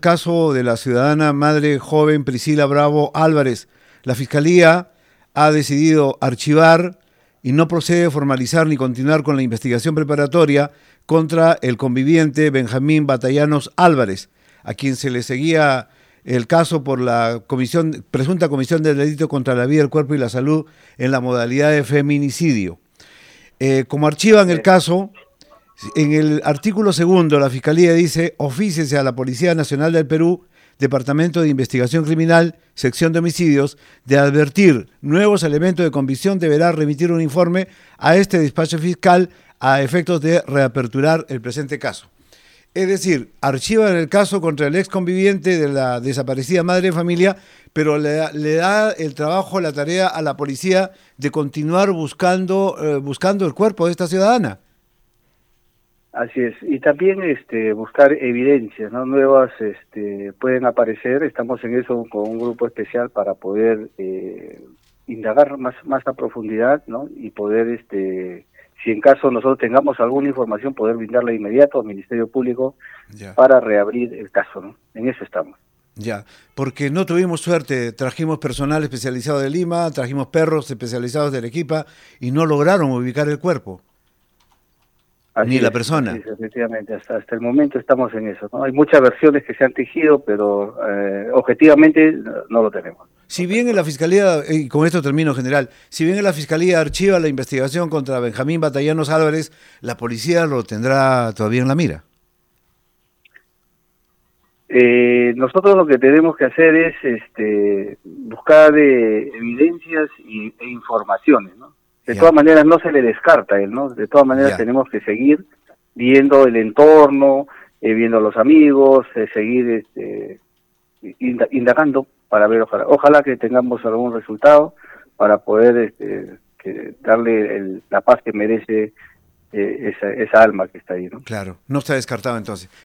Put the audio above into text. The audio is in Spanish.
caso de la ciudadana madre joven Priscila Bravo Álvarez, la Fiscalía ha decidido archivar y no procede a formalizar ni continuar con la investigación preparatoria contra el conviviente Benjamín Batallanos Álvarez, a quien se le seguía el caso por la presunta comisión del delito contra la vida, el cuerpo y la salud en la modalidad de feminicidio. Como archivan el caso, en el artículo segundo la Fiscalía dice: ofíciese a la Policía Nacional del Perú, Departamento de Investigación Criminal, Sección de Homicidios, de advertir nuevos elementos de convicción, deberá remitir un informe a este despacho fiscal a efectos de reaperturar el presente caso. Es decir, archivan el caso contra el ex conviviente de la desaparecida madre de familia, pero le da el trabajo, la tarea a la policía de continuar buscando el cuerpo de esta ciudadana. Así es, y también buscar evidencias, ¿no? Nuevas pueden aparecer. Estamos en eso con un grupo especial para poder indagar más a profundidad, ¿no? Y poder, si en caso nosotros tengamos alguna información, poder brindarla de inmediato al Ministerio Público para reabrir el caso, ¿no? En eso estamos. Ya, porque no tuvimos suerte, trajimos personal especializado de Lima, trajimos perros especializados de Arequipa y no lograron ubicar el cuerpo. Ni la persona. Sí, efectivamente, hasta el momento estamos en eso, ¿no? Hay muchas versiones que se han tejido, pero objetivamente no lo tenemos. Si bien en la Fiscalía, y con esto termino, general, si bien en la Fiscalía archiva la investigación contra Benjamín Batallanos Álvarez, la policía lo tendrá todavía en la mira. Nosotros lo que tenemos que hacer es buscar evidencias e informaciones, ¿no? De todas maneras no se le descarta a él, ¿no? De todas maneras tenemos que seguir viendo el entorno, viendo a los amigos, seguir indagando para ver, ojalá que tengamos algún resultado para poder darle la paz que merece esa alma que está ahí, ¿no? Claro, no está descartado entonces.